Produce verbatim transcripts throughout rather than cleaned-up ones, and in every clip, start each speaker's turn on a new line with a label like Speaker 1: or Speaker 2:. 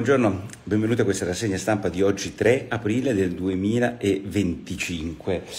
Speaker 1: buongiorno, benvenuti a questa rassegna stampa di oggi tre aprile del duemilaventicinque.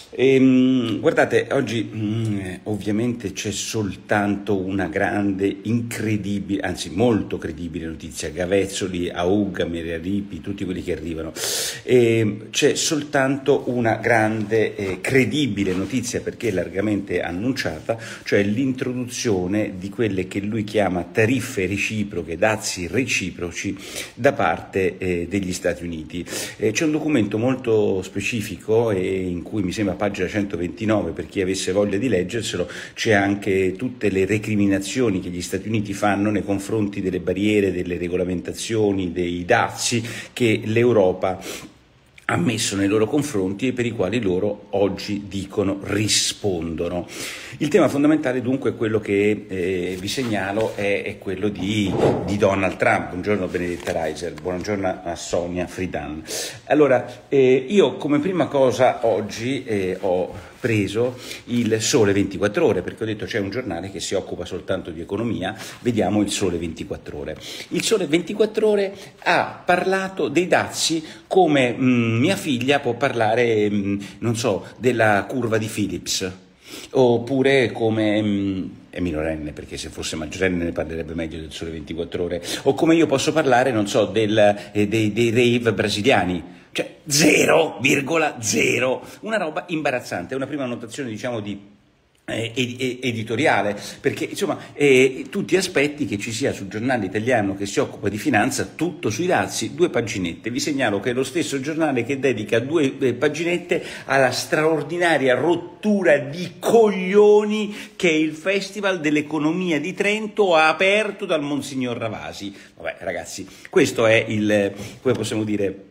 Speaker 1: E, guardate, oggi mh, ovviamente c'è soltanto una grande, incredibile, anzi molto credibile notizia. Gavezzoli, Auga, Meraripi, tutti quelli che arrivano. E, c'è soltanto una grande, eh, credibile notizia, perché è largamente annunciata, cioè l'introduzione di quelle che lui chiama tariffe reciproche, dazi reciproci da parte eh, degli Stati Uniti. Eh, c'è un documento molto specifico e in cui mi sembra pagina centoventinove, per chi avesse voglia di leggerselo, c'è anche tutte le recriminazioni che gli Stati Uniti fanno nei confronti delle barriere, delle regolamentazioni, dei dazi che l'Europa ha messo nei loro confronti e per i quali loro oggi dicono rispondono. Il tema fondamentale dunque è quello che eh, vi segnalo, è, è quello di, di Donald Trump. Buongiorno Benedetta Reiser, buongiorno a Sonia Fridan. Allora, eh, io come prima cosa oggi eh, ho preso il Sole ventiquattro Ore, perché ho detto c'è un giornale che si occupa soltanto di economia, vediamo il Sole ventiquattro Ore. Il Sole ventiquattro Ore ha parlato dei dazi come mh, mia figlia può parlare, mh, non so, della curva di Phillips, oppure come... Mh, è minorenne, perché se fosse maggiorenne ne parlerebbe meglio del Sole ventiquattro Ore, o come io posso parlare, non so, del, eh, dei, dei rave brasiliani. Cioè zero virgola zero, una roba imbarazzante. È una prima annotazione, diciamo, di eh, editoriale, perché insomma eh, tu ti aspetti che ci sia sul giornale italiano che si occupa di finanza tutto sui dazi, due paginette. Vi segnalo che è lo stesso giornale che dedica due eh, paginette alla straordinaria rottura di coglioni che il Festival dell'Economia di Trento ha aperto dal Monsignor Ravasi. Vabbè ragazzi, questo è il, come possiamo dire,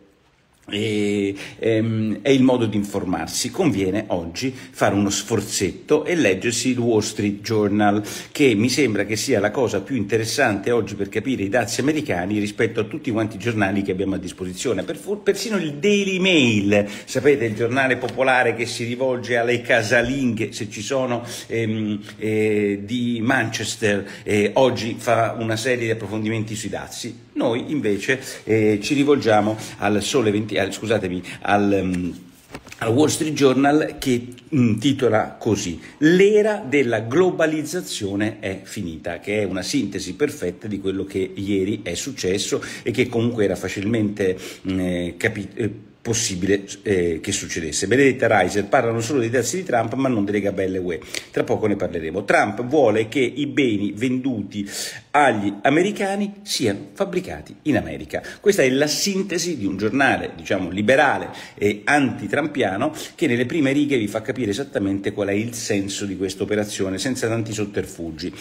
Speaker 1: E, ehm, è il modo di informarsi. Conviene oggi fare uno sforzetto e leggersi il Wall Street Journal, che mi sembra che sia la cosa più interessante oggi per capire i dazi americani rispetto a tutti quanti i giornali che abbiamo a disposizione. Per, persino il Daily Mail, sapete, il giornale popolare che si rivolge alle casalinghe, se ci sono, ehm, eh, di Manchester, eh, oggi fa una serie di approfondimenti sui dazi. Noi invece eh, ci rivolgiamo al Sole venti, al, scusatemi, al, um, al Wall Street Journal, che um, titola così: l'era della globalizzazione è finita, che è una sintesi perfetta di quello che ieri è successo e che comunque era facilmente eh, capito. possibile eh, che succedesse. Benedetta Reiser, parlano solo dei dazi di Trump ma non delle gabelle U E. Tra poco ne parleremo. Trump vuole che i beni venduti agli americani siano fabbricati in America. Questa è la sintesi di un giornale, diciamo, liberale e anti-trumpiano, che nelle prime righe vi fa capire esattamente qual è il senso di questa operazione, senza tanti sotterfugi.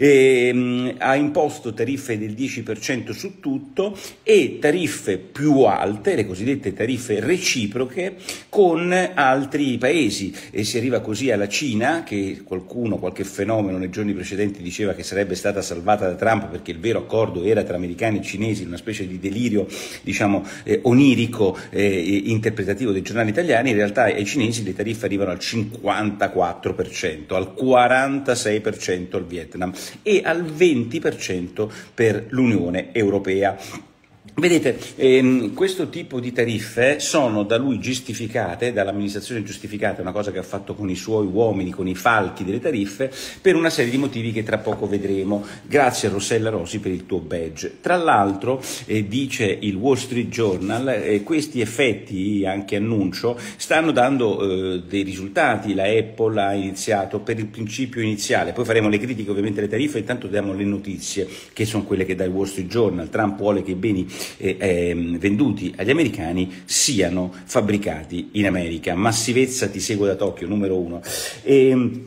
Speaker 1: E, mh, ha imposto tariffe del dieci per cento su tutto e tariffe più alte, le cosiddette tariffe reciproche, con altri paesi, e si arriva così alla Cina, che qualcuno, qualche fenomeno nei giorni precedenti diceva che sarebbe stata salvata da Trump perché il vero accordo era tra americani e cinesi, una specie di delirio, diciamo, eh, onirico, eh, interpretativo dei giornali italiani. In realtà ai cinesi le tariffe arrivano al cinquantaquattro per cento, al quarantasei per cento al Vietnam e al venti per cento per l'Unione Europea. Vedete, ehm, questo tipo di tariffe sono da lui giustificate, dall'amministrazione giustificate, una cosa che ha fatto con i suoi uomini, con i falchi delle tariffe, per una serie di motivi che tra poco vedremo. Grazie a Rossella Rosi per il tuo badge. Tra l'altro, eh, dice il Wall Street Journal, eh, questi effetti, anche annuncio, stanno dando eh, dei risultati. La Apple ha iniziato per il principio iniziale, poi faremo le critiche ovviamente alle tariffe, intanto diamo le notizie che sono quelle che dà il Wall Street Journal. Trump vuole che i beni Eh, eh, venduti agli americani siano fabbricati in America. Massivezza, ti seguo da Tokyo, numero uno. E,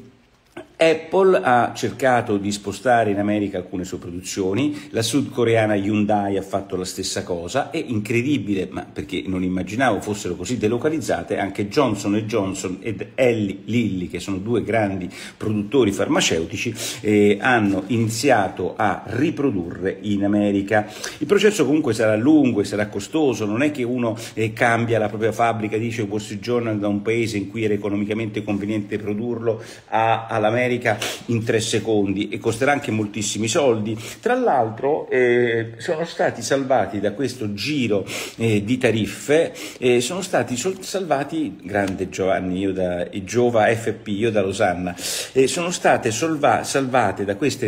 Speaker 1: Apple ha cercato di spostare in America alcune sue produzioni, la sudcoreana Hyundai ha fatto la stessa cosa e, incredibile, ma perché non immaginavo fossero così delocalizzate, anche Johnson and Johnson ed Eli Lilly, che sono due grandi produttori farmaceutici, eh, hanno iniziato a riprodurre in America. Il processo comunque sarà lungo e sarà costoso, non è che uno eh, cambia la propria fabbrica, dice Wall Street Journal, da un paese in cui era economicamente conveniente produrlo a, all'America America in tre secondi e costerà anche moltissimi soldi. Tra l'altro eh, sono stati salvati da questo giro eh, di tariffe, eh, sono stati sol- salvati, grande Giovanni, io da Giova F P, io da Losanna, eh, sono state solva- salvate da questo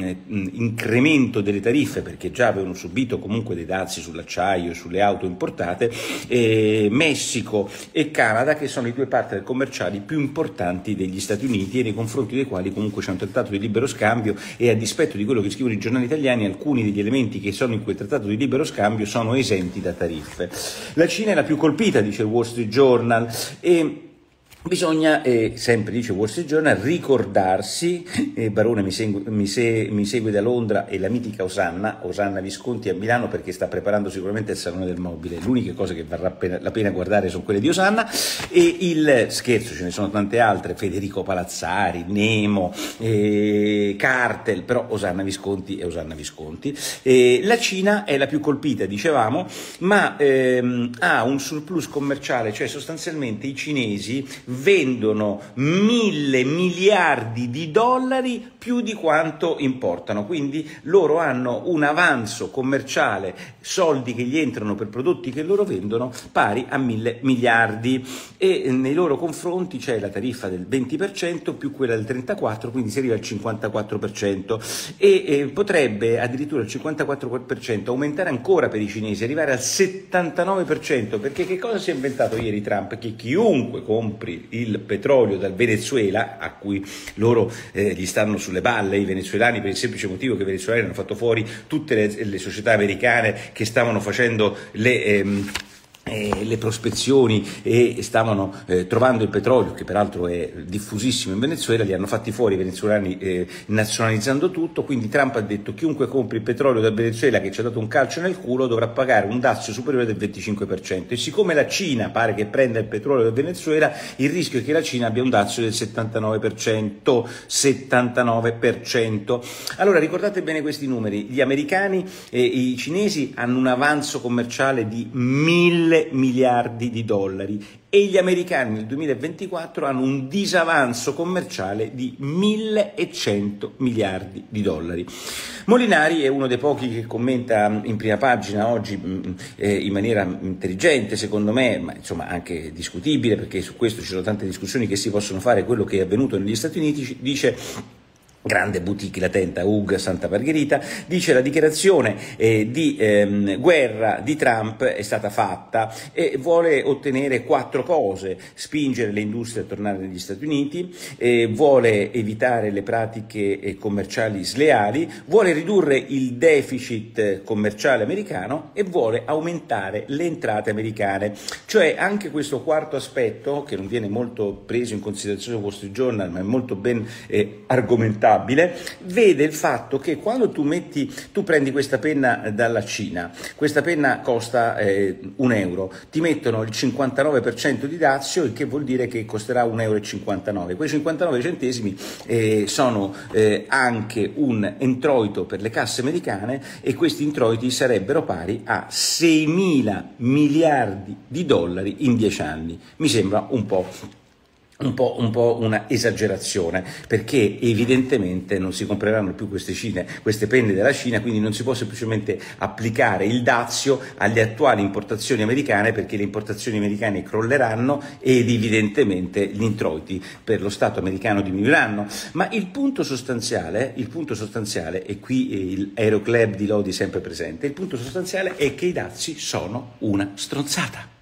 Speaker 1: incremento delle tariffe, perché già avevano subito comunque dei dazi sull'acciaio, sulle auto importate, eh, Messico e Canada, che sono i due partner commerciali più importanti degli Stati Uniti e nei confronti dei quali comunque c'è un trattato di libero scambio, e a dispetto di quello che scrivono i giornali italiani, alcuni degli elementi che sono in quel trattato di libero scambio sono esenti da tariffe. La Cina è la più colpita, dice il Wall Street Journal, e bisogna, eh, sempre dice Wall Street Journal, ricordarsi, eh, Barone mi, segu- mi, se- mi segue da Londra, e la mitica Osanna, Osanna Visconti a Milano, perché sta preparando sicuramente il Salone del Mobile, l'unica cosa che varrà pena, la pena guardare sono quelle di Osanna, e il scherzo, ce ne sono tante altre, Federico Palazzari, Nemo, eh, Cartel, però Osanna Visconti è Osanna Visconti. Eh, la Cina è la più colpita, dicevamo, ma ehm, ha un surplus commerciale, cioè sostanzialmente i cinesi vendono mille miliardi di dollari più di quanto importano, quindi loro hanno un avanzo commerciale, soldi che gli entrano per prodotti che loro vendono, pari a mille miliardi, e nei loro confronti c'è la tariffa del venti per cento più quella del trentaquattro per cento, quindi si arriva al cinquantaquattro per cento, e eh, potrebbe addirittura il cinquantaquattro per cento aumentare ancora per i cinesi, arrivare al settantanove per cento, perché che cosa si è inventato ieri Trump? Che chiunque compri il petrolio dal Venezuela, a cui loro eh, gli stanno sulle balle i venezuelani, per il semplice motivo che i venezuelani hanno fatto fuori tutte le, le società americane che stavano facendo le ehm, Eh, le prospezioni e stavano eh, trovando il petrolio, che peraltro è diffusissimo in Venezuela, li hanno fatti fuori i venezuelani eh, nazionalizzando tutto. Quindi Trump ha detto: chiunque compri il petrolio dal Venezuela che ci ha dato un calcio nel culo dovrà pagare un dazio superiore del venticinque per cento, e siccome la Cina pare che prenda il petrolio dal Venezuela, il rischio è che la Cina abbia un dazio del settantanove per cento. settantanove per cento. Allora ricordate bene questi numeri: gli americani e i cinesi hanno un avanzo commerciale di mille miliardi di dollari, e gli americani nel duemilaventiquattro hanno un disavanzo commerciale di millecento miliardi di dollari. Molinari è uno dei pochi che commenta in prima pagina oggi eh, in maniera intelligente, secondo me, ma insomma anche discutibile, perché su questo ci sono tante discussioni che si possono fare, quello che è avvenuto negli Stati Uniti. Dice: grande boutique latenta, U G Santa Margherita, dice: la dichiarazione eh, di ehm, guerra di Trump è stata fatta e vuole ottenere quattro cose: spingere le industrie a tornare negli Stati Uniti, eh, vuole evitare le pratiche eh, commerciali sleali, vuole ridurre il deficit commerciale americano e vuole aumentare le entrate americane. Cioè anche questo quarto aspetto, che non viene molto preso in considerazione Wall Street Journal, ma è molto ben eh, argomentato, vede il fatto che quando tu metti, tu prendi questa penna dalla Cina, questa penna costa eh, un euro, ti mettono il cinquantanove per cento di dazio, il che vuol dire che costerà un euro e cinquantanove. Quei cinquantanove centesimi eh, sono eh, anche un introito per le casse americane, e questi introiti sarebbero pari a seimila miliardi di dollari in dieci anni. Mi sembra un po' Un po', un po' una esagerazione, perché evidentemente non si compreranno più queste, Cine, queste penne della Cina, quindi non si può semplicemente applicare il dazio alle attuali importazioni americane, perché le importazioni americane crolleranno ed evidentemente gli introiti per lo Stato americano diminuiranno. Ma il punto sostanziale, il punto sostanziale, e qui il Aeroclub di Lodi sempre presente, il punto sostanziale è che i dazi sono una stronzata.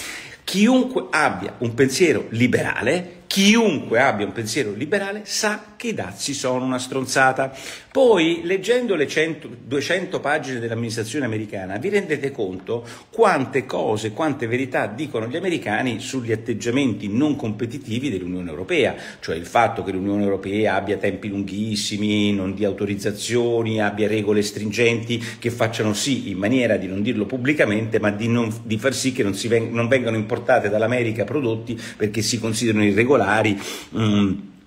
Speaker 1: Chiunque abbia un pensiero liberale, chiunque abbia un pensiero liberale sa che i dazi sono una stronzata. Poi, leggendo le cento, duecento pagine dell'amministrazione americana, vi rendete conto quante cose, quante verità dicono gli americani sugli atteggiamenti non competitivi dell'Unione Europea, cioè il fatto che l'Unione Europea abbia tempi lunghissimi, non dia autorizzazioni, abbia regole stringenti che facciano sì, in maniera di non dirlo pubblicamente, ma di, non, di far sì che non, si veng- non vengano importate dall'America prodotti perché si considerano irregolari. Mm,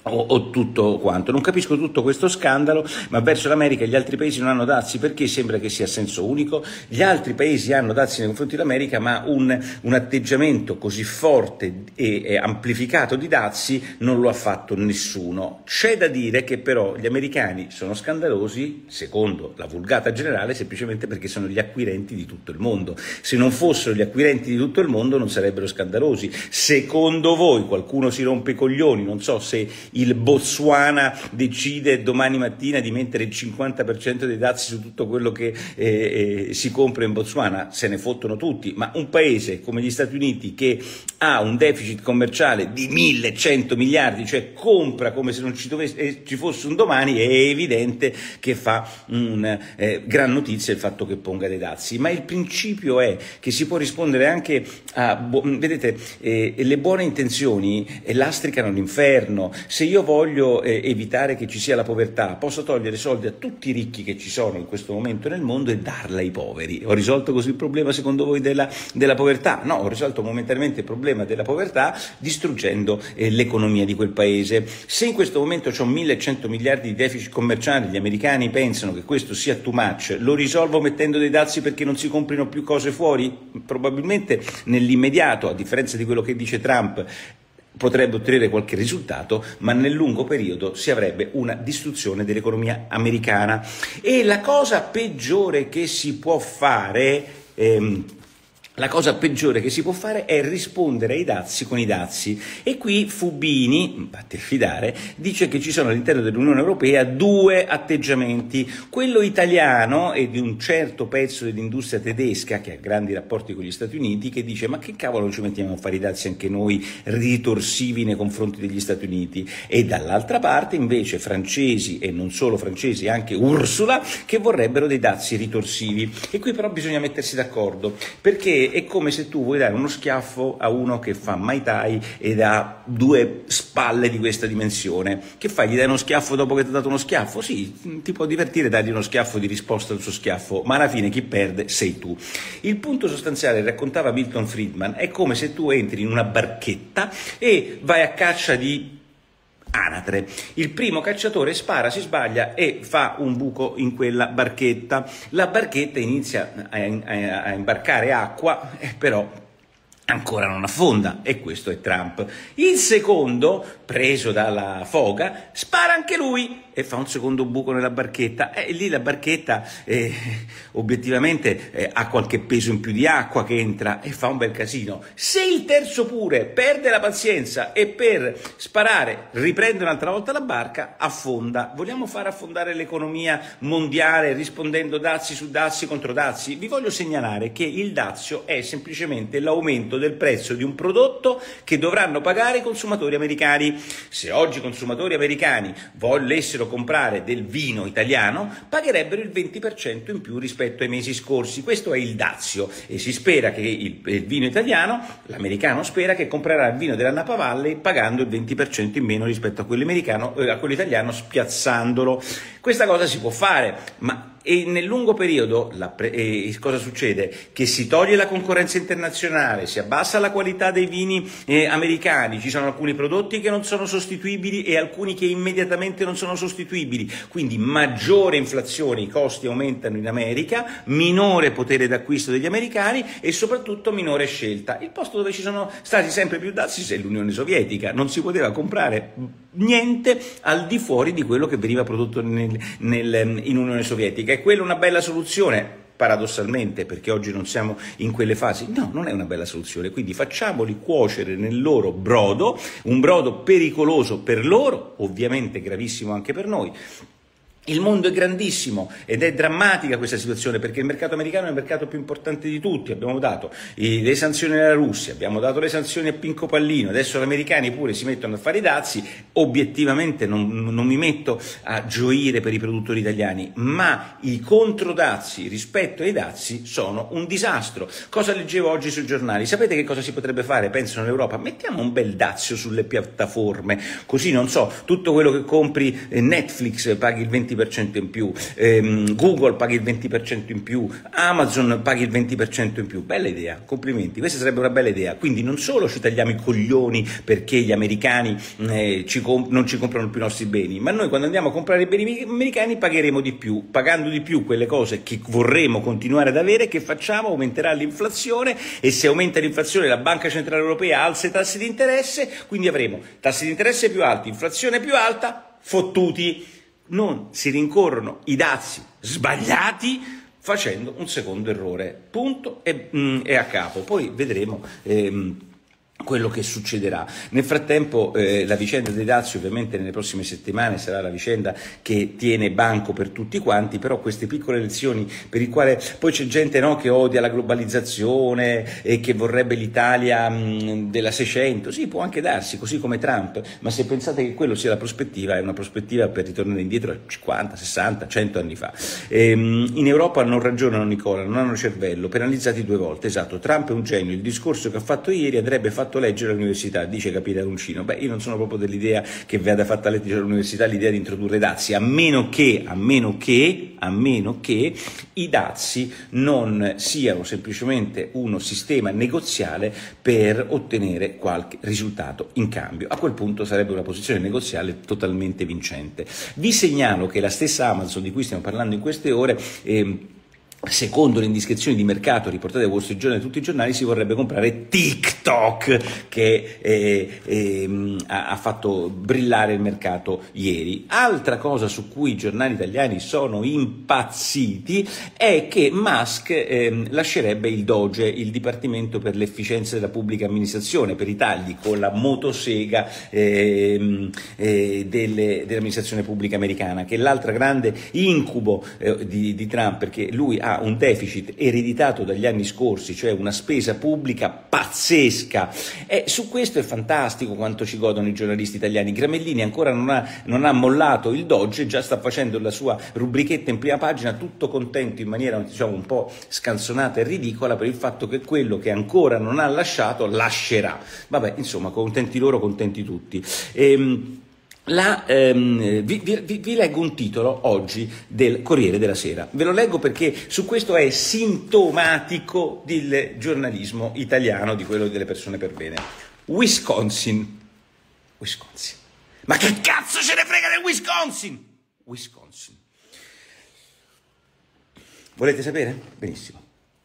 Speaker 1: O, o tutto quanto. Non capisco tutto questo scandalo, ma verso l'America gli altri paesi non hanno dazi perché sembra che sia a senso unico. Gli altri paesi hanno dazi nei confronti dell'America, ma un, un atteggiamento così forte e, e amplificato di dazi non lo ha fatto nessuno. C'è da dire che però gli americani sono scandalosi, secondo la vulgata generale, semplicemente perché sono gli acquirenti di tutto il mondo. Se non fossero gli acquirenti di tutto il mondo non sarebbero scandalosi. Secondo voi qualcuno si rompe i coglioni? Non so se il Botswana decide domani mattina di mettere il cinquanta per cento dei dazi su tutto quello che eh, eh, si compra in Botswana, se ne fottono tutti, ma un paese come gli Stati Uniti che ha un deficit commerciale di millecento miliardi, cioè compra come se non ci, dovesse, eh, ci fosse un domani, è evidente che fa una eh, gran notizia il fatto che ponga dei dazi. Ma il principio è che si può rispondere anche a, vedete, eh, le buone intenzioni eh, lastricano l'inferno. Se io voglio eh, evitare che ci sia la povertà, posso togliere soldi a tutti i ricchi che ci sono in questo momento nel mondo e darla ai poveri. Ho risolto così il problema, secondo voi, della, della povertà? No, ho risolto momentaneamente il problema della povertà distruggendo eh, l'economia di quel paese. Se in questo momento ho millecento miliardi di deficit commerciali, gli americani pensano che questo sia too much, lo risolvo mettendo dei dazi perché non si comprino più cose fuori? Probabilmente nell'immediato, a differenza di quello che dice Trump, potrebbe ottenere qualche risultato, ma nel lungo periodo si avrebbe una distruzione dell'economia americana. E la cosa peggiore che si può fare, ehm, la cosa peggiore che si può fare è rispondere ai dazi con i dazi. E qui Fubini, fatti a fidare, dice che ci sono all'interno dell'Unione Europea due atteggiamenti, quello italiano e di un certo pezzo dell'industria tedesca che ha grandi rapporti con gli Stati Uniti, che dice ma che cavolo non ci mettiamo a fare i dazi anche noi ritorsivi nei confronti degli Stati Uniti, e dall'altra parte invece francesi, e non solo francesi, anche Ursula, che vorrebbero dei dazi ritorsivi. E qui però bisogna mettersi d'accordo, perché è come se tu vuoi dare uno schiaffo a uno che fa Muay Thai ed ha due spalle di questa dimensione. Che fai? Gli dai uno schiaffo dopo che ti ha dato uno schiaffo? Sì, ti può divertire dargli uno schiaffo di risposta al suo schiaffo, ma alla fine chi perde sei tu. Il punto sostanziale, raccontava Milton Friedman, è come se tu entri in una barchetta e vai a caccia di anatre. Il primo cacciatore spara, si sbaglia e fa un buco in quella barchetta. La barchetta inizia a, a, a imbarcare acqua, eh, però ancora non affonda, e questo è Trump. Il secondo, preso dalla foga, spara anche lui e fa un secondo buco nella barchetta, e lì la barchetta eh, obiettivamente eh, ha qualche peso in più di acqua che entra e fa un bel casino. Se il terzo pure perde la pazienza e per sparare riprende un'altra volta la barca, affonda. Vogliamo far affondare l'economia mondiale rispondendo dazi su dazi contro dazi? Vi voglio segnalare che il dazio è semplicemente l'aumento del prezzo di un prodotto che dovranno pagare i consumatori americani. Se oggi i consumatori americani volessero comprare del vino italiano, pagherebbero il venti per cento in più rispetto ai mesi scorsi. Questo è il dazio, e si spera che il, il vino italiano, l'americano spera che comprerà il vino della Napa Valley pagando il venti per cento in meno rispetto a quello americano, eh, a quello italiano, spiazzandolo. Questa cosa si può fare, ma e nel lungo periodo la pre- eh, cosa succede? Che si toglie la concorrenza internazionale, si abbassa la qualità dei vini eh, americani, ci sono alcuni prodotti che non sono sostituibili e alcuni che immediatamente non sono sostituibili, quindi maggiore inflazione, i costi aumentano in America, minore potere d'acquisto degli americani e soprattutto minore scelta. Il posto dove ci sono stati sempre più dazi è l'Unione Sovietica, non si poteva comprare niente al di fuori di quello che veniva prodotto nel, nel, in Unione Sovietica. È quella una bella soluzione? Paradossalmente, perché oggi non siamo in quelle fasi. No, non è una bella soluzione, quindi facciamoli cuocere nel loro brodo, un brodo pericoloso per loro, ovviamente gravissimo anche per noi. Il mondo è grandissimo ed è drammatica questa situazione, perché il mercato americano è il mercato più importante di tutti. Abbiamo dato le sanzioni alla Russia, abbiamo dato le sanzioni a Pinco Pallino, adesso gli americani pure si mettono a fare i dazi. Obiettivamente non, non mi metto a gioire per i produttori italiani, ma i controdazi rispetto ai dazi sono un disastro. Cosa leggevo oggi sui giornali? Sapete che cosa si potrebbe fare? Pensano l'Europa, mettiamo un bel dazio sulle piattaforme, così non so, tutto quello che compri Netflix paghi il venti per cento in più, ehm, Google paghi il venti per cento in più, Amazon paghi il venti per cento in più. Bella idea, complimenti, questa sarebbe una bella idea. Quindi non solo ci tagliamo i coglioni perché gli americani eh, ci non ci comprano più i nostri beni, ma noi quando andiamo a comprare i beni americani pagheremo di più. Pagando di più quelle cose che vorremmo continuare ad avere, che facciamo? Aumenterà l'inflazione, e se aumenta l'inflazione la Banca Centrale Europea alza i tassi di interesse, quindi avremo tassi di interesse più alti, inflazione più alta, fottuti. Non si rincorrono i dazi sbagliati facendo un secondo errore, punto e, mm, e a capo. Poi vedremo ehm, quello che succederà. Nel frattempo eh, la vicenda dei dazi ovviamente nelle prossime settimane sarà la vicenda che tiene banco per tutti quanti, però queste piccole lezioni per il quale poi c'è gente, no, che odia la globalizzazione e che vorrebbe l'Italia mh, della seicento, sì, può anche darsi, così come Trump, ma se pensate che quello sia la prospettiva, è una prospettiva per ritornare indietro a cinquanta, sessanta, cento anni fa. Ehm, in Europa non ragionano, Nicola, non hanno cervello, penalizzati due volte, esatto. Trump è un genio, il discorso che ha fatto ieri andrebbe fatto leggere all'università, dice Capitano Uncino. Beh, io non sono proprio dell'idea che vada fatta leggere all'università l'idea di introdurre dazi, a meno che, a meno che, a meno che i dazi non siano semplicemente uno sistema negoziale per ottenere qualche risultato in cambio. A quel punto sarebbe una posizione negoziale totalmente vincente. Vi segnalo che la stessa Amazon di cui stiamo parlando in queste ore eh, secondo le indiscrezioni di mercato riportate da Wall Street Journal e tutti i giornali, si vorrebbe comprare TikTok, che eh, eh, ha fatto brillare il mercato ieri. Altra cosa su cui i giornali italiani sono impazziti è che Musk eh, lascerebbe il Doge, il Dipartimento per l'Efficienza della Pubblica Amministrazione, per i tagli con la motosega eh, eh, delle, dell'amministrazione pubblica americana, che è l'altra grande incubo eh, di, di Trump, perché lui ha un deficit ereditato dagli anni scorsi, cioè una spesa pubblica pazzesca, e su questo è fantastico quanto ci godono i giornalisti italiani. Gramellini ancora non ha, non ha mollato il Doge, già sta facendo la sua rubrichetta in prima pagina, tutto contento in maniera, diciamo, un po' scanzonata e ridicola per il fatto che quello che ancora non ha lasciato lascerà. Vabbè, insomma, contenti loro, contenti tutti. Ehm, La, ehm, vi, vi, vi leggo un titolo oggi del Corriere della Sera, ve lo leggo perché su questo è sintomatico del giornalismo italiano, di quello delle persone per bene. Wisconsin, Wisconsin, ma che cazzo ce ne frega del Wisconsin? Wisconsin, volete sapere? Benissimo.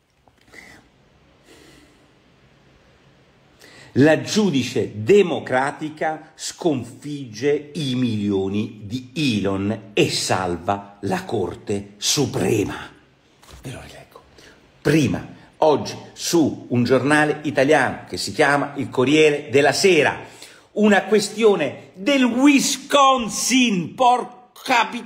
Speaker 1: La giudice democratica sconfigge i milioni di Elon e salva la Corte Suprema. Ve lo rileggo. Prima, oggi, su un giornale italiano che si chiama Il Corriere della Sera, una questione del Wisconsin, porca pi...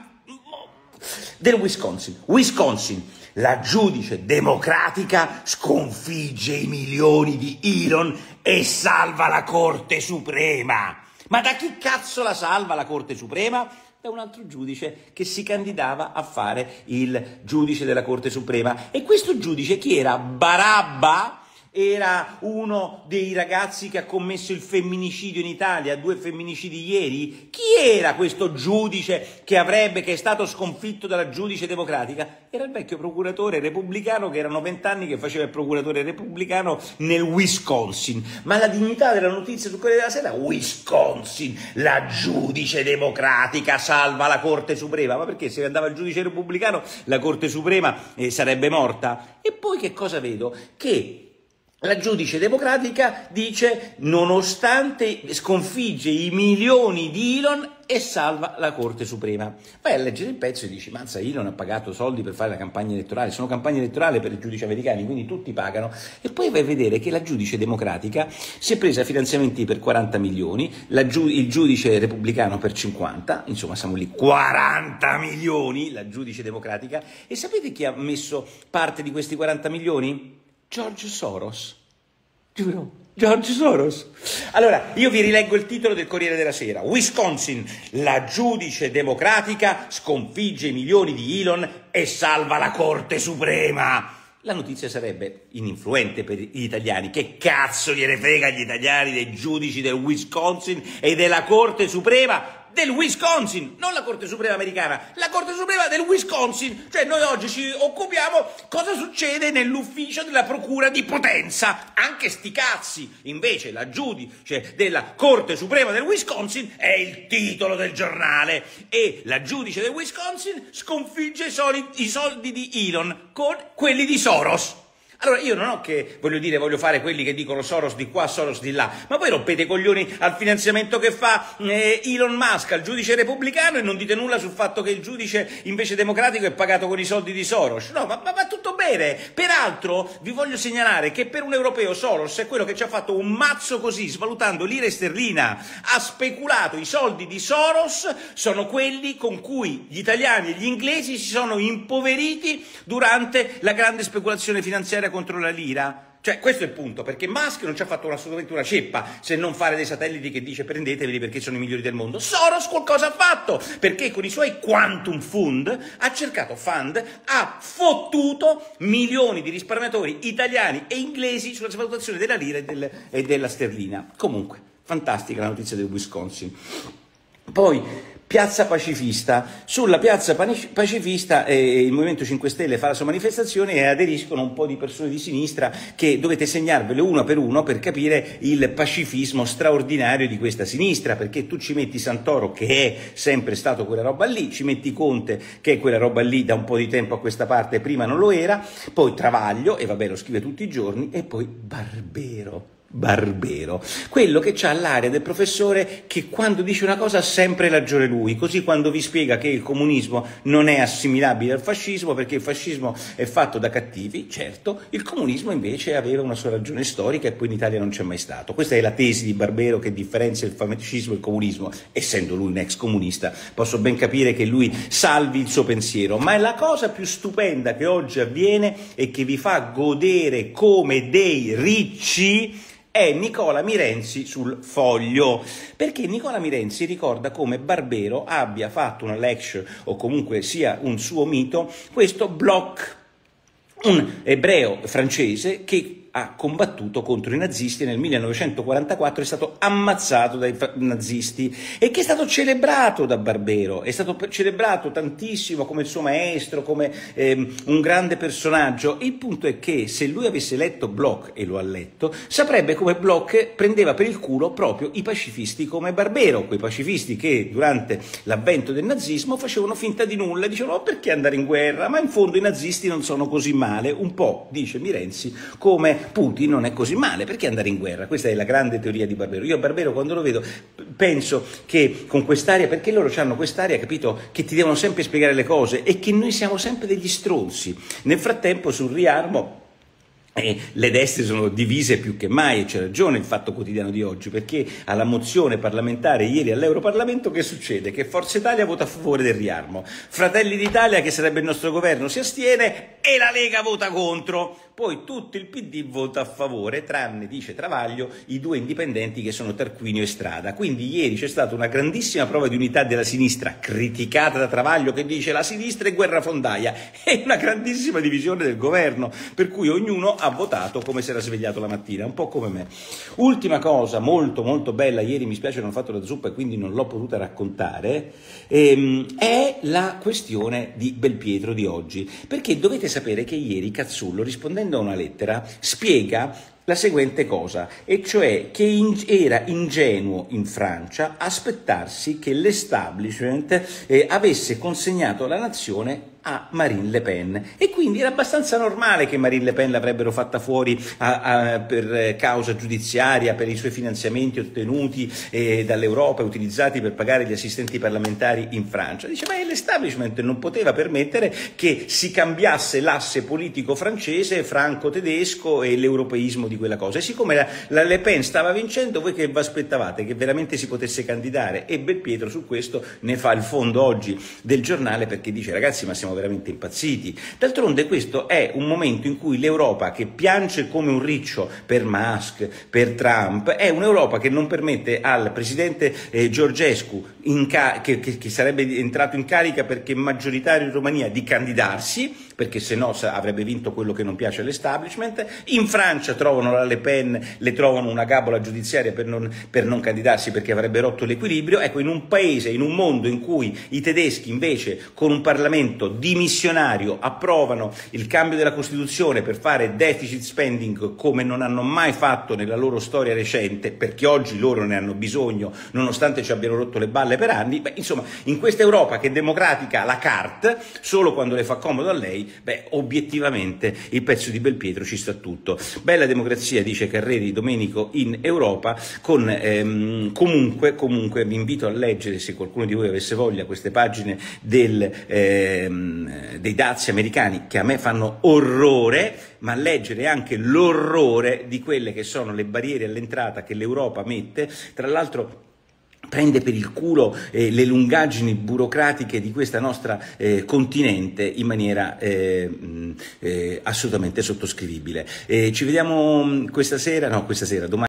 Speaker 1: del Wisconsin, Wisconsin. La giudice democratica sconfigge i milioni di Elon e salva la Corte Suprema. Ma da chi cazzo la salva la Corte Suprema? Da un altro giudice che si candidava a fare il giudice della Corte Suprema. E questo giudice chi era? Barabba? Era uno dei ragazzi che ha commesso il femminicidio in Italia, due femminicidi ieri? Chi era questo giudice che avrebbe, che è stato sconfitto dalla giudice democratica? Era il vecchio procuratore repubblicano che erano vent'anni che faceva il procuratore repubblicano nel Wisconsin. Ma la dignità della notizia sul Corriere della Sera: Wisconsin, la giudice democratica salva la Corte Suprema. Ma perché se andava il giudice repubblicano la Corte Suprema eh, sarebbe morta? E poi che cosa vedo? Che la giudice democratica dice, nonostante sconfigge i milioni di Elon e salva la Corte Suprema. Vai a leggere il pezzo e dici, mazza, Elon ha pagato soldi per fare la campagna elettorale, sono campagne elettorali per i giudici americani, quindi tutti pagano. E poi vai a vedere che la giudice democratica si è presa finanziamenti per quaranta milioni, la giu- il giudice repubblicano per cinquanta, insomma siamo lì, quaranta milioni la giudice democratica. E sapete chi ha messo parte di questi quaranta milioni? George Soros, giuro, George Soros. Allora, io vi rileggo il titolo del Corriere della Sera. Wisconsin, la giudice democratica sconfigge i milioni di Elon e salva la Corte Suprema. La notizia sarebbe ininfluente per gli italiani. Che cazzo gliene frega agli italiani dei giudici del Wisconsin e della Corte Suprema? del Wisconsin, non la Corte Suprema americana, la Corte Suprema del Wisconsin. Cioè noi oggi ci occupiamo cosa succede nell'ufficio della Procura di Potenza, anche sti cazzi. Invece la giudice della Corte Suprema del Wisconsin è il titolo del giornale, e la giudice del Wisconsin sconfigge i, soli, i soldi di Elon con quelli di Soros. Allora io non ho che, voglio dire, voglio fare quelli che dicono Soros di qua, Soros di là, ma voi rompete i coglioni al finanziamento che fa eh, Elon Musk al giudice repubblicano e non dite nulla sul fatto che il giudice invece democratico è pagato con i soldi di Soros. No, ma va tutto bene. Peraltro vi voglio segnalare che per un europeo Soros è quello che ci ha fatto un mazzo così, svalutando lira e sterlina, ha speculato. I soldi di Soros sono quelli con cui gli italiani e gli inglesi si sono impoveriti durante la grande speculazione finanziaria contro la lira. Cioè questo è il punto, perché Musk non ci ha fatto assolutamente una ceppa se non fare dei satelliti che dice prendeteveli perché sono i migliori del mondo. Soros qualcosa ha fatto, perché con i suoi Quantum Fund ha cercato fund, ha fottuto milioni di risparmiatori italiani e inglesi sulla svalutazione della lira e, del, e della sterlina. Comunque, fantastica la notizia del Wisconsin. Poi Piazza Pacifista. Sulla Piazza Pacifista eh, il Movimento cinque Stelle fa la sua manifestazione e aderiscono un po' di persone di sinistra che dovete segnarvele uno per uno per capire il pacifismo straordinario di questa sinistra, perché tu ci metti Santoro, che è sempre stato quella roba lì, ci metti Conte, che è quella roba lì da un po' di tempo a questa parte, prima non lo era, poi Travaglio, e vabbè lo scrive tutti i giorni, e poi Barbero. Barbero, quello che ha l'aria del professore che quando dice una cosa ha sempre ragione lui, così quando vi spiega che il comunismo non è assimilabile al fascismo perché il fascismo è fatto da cattivi, certo, il comunismo invece aveva una sua ragione storica e poi in Italia non c'è mai stato. Questa è la tesi di Barbero che differenzia il fascismo e il comunismo. Essendo lui un ex comunista posso ben capire che lui salvi il suo pensiero, ma è la cosa più stupenda che oggi avviene e che vi fa godere come dei ricci è Nicola Mirenzi sul Foglio, perché Nicola Mirenzi ricorda come Barbero abbia fatto una lecture, o comunque sia un suo mito, questo Bloch, un ebreo francese che ha combattuto contro i nazisti e nel millenovecentoquarantaquattro è stato ammazzato dai nazisti e che è stato celebrato da Barbero, è stato celebrato tantissimo come il suo maestro, come ehm, un grande personaggio. Il punto è che se lui avesse letto Bloch, e lo ha letto, saprebbe come Bloch prendeva per il culo proprio i pacifisti come Barbero, quei pacifisti che durante l'avvento del nazismo facevano finta di nulla, dicevano oh, perché andare in guerra, ma in fondo i nazisti non sono così male, un po', dice Mirenzi, come Putin non è così male, perché andare in guerra? Questa è la grande teoria di Barbero. Io a Barbero quando lo vedo penso che con quest'aria, perché loro hanno quest'aria, capito, che ti devono sempre spiegare le cose e che noi siamo sempre degli stronzi. Nel frattempo sul riarmo Eh, le destre sono divise più che mai, e c'è ragione il Fatto Quotidiano di oggi, perché alla mozione parlamentare ieri all'Europarlamento che succede? Che Forza Italia vota a favore del riarmo, Fratelli d'Italia, che sarebbe il nostro governo, si astiene e la Lega vota contro. Poi tutto il P D vota a favore, tranne, dice Travaglio, i due indipendenti che sono Tarquinio e Strada. Quindi ieri c'è stata una grandissima prova di unità della sinistra, criticata da Travaglio che dice la sinistra è guerrafondaia, e una grandissima divisione del governo, per cui ognuno ha votato come si era svegliato la mattina, un po' come me. Ultima cosa molto molto bella, ieri mi spiace non ho fatto la zuppa e quindi non l'ho potuta raccontare, ehm, è la questione di Belpietro di oggi, perché dovete sapere che ieri Cazzullo, rispondendo a una lettera, spiega la seguente cosa, e cioè che in, era ingenuo in Francia aspettarsi che l'establishment eh, avesse consegnato la nazione a Marine Le Pen, e quindi era abbastanza normale che Marine Le Pen l'avrebbero fatta fuori a, a, per causa giudiziaria per i suoi finanziamenti ottenuti eh, dall'Europa e utilizzati per pagare gli assistenti parlamentari in Francia. Dice, ma l'establishment non poteva permettere che si cambiasse l'asse politico francese, franco-tedesco e l'europeismo di quella cosa. E siccome la, la Le Pen stava vincendo, voi che vi aspettavate? Che veramente si potesse candidare? E Belpietro su questo ne fa il fondo oggi del giornale, perché dice, ragazzi, ma siamo veramente impazziti. D'altronde questo è un momento in cui l'Europa, che piange come un riccio per Musk, per Trump, è un'Europa che non permette al presidente eh, Georgescu, in ca- che, che, che sarebbe entrato in carica perché maggioritario in Romania, di candidarsi, perché se no avrebbe vinto quello che non piace all'establishment. In Francia trovano la Le Pen, le trovano una gabola giudiziaria per non, per non candidarsi perché avrebbe rotto l'equilibrio. Ecco, in un paese, in un mondo in cui i tedeschi invece con un Parlamento dimissionario approvano il cambio della Costituzione per fare deficit spending come non hanno mai fatto nella loro storia recente, perché oggi loro ne hanno bisogno nonostante ci abbiano rotto le balle per anni, beh, insomma, in questa Europa che è democratica la carte, solo quando le fa comodo a lei, beh, obiettivamente il pezzo di Belpietro ci sta tutto. Bella democrazia, dice Carreri Domenico, in Europa, con ehm, comunque, comunque vi invito a leggere, se qualcuno di voi avesse voglia, queste pagine del, ehm, dei dazi americani che a me fanno orrore, ma leggere anche l'orrore di quelle che sono le barriere all'entrata che l'Europa mette. Tra l'altro prende per il culo eh, le lungaggini burocratiche di questa nostra eh, continente in maniera eh, mh, eh, assolutamente sottoscrivibile. Eh, ci vediamo questa sera, no questa sera, domani.